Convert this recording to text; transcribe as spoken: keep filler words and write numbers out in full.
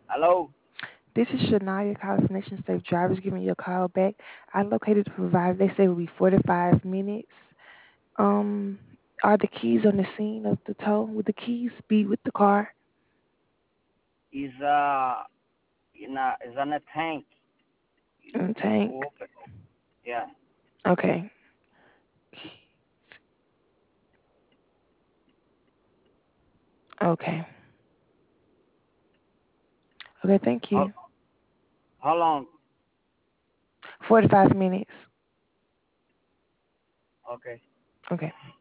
Hello? This is Shania calling from Nation Safe Drivers giving you a call back. I located the provider. They say it will be forty-five minutes. Um, are the keys on the scene of the tow? With the keys be with the car Is uh in a is on a tank. in the tank? Open. Yeah. Okay. Okay. Okay, thank How you. how long? forty-five minutes. Okay. Okay.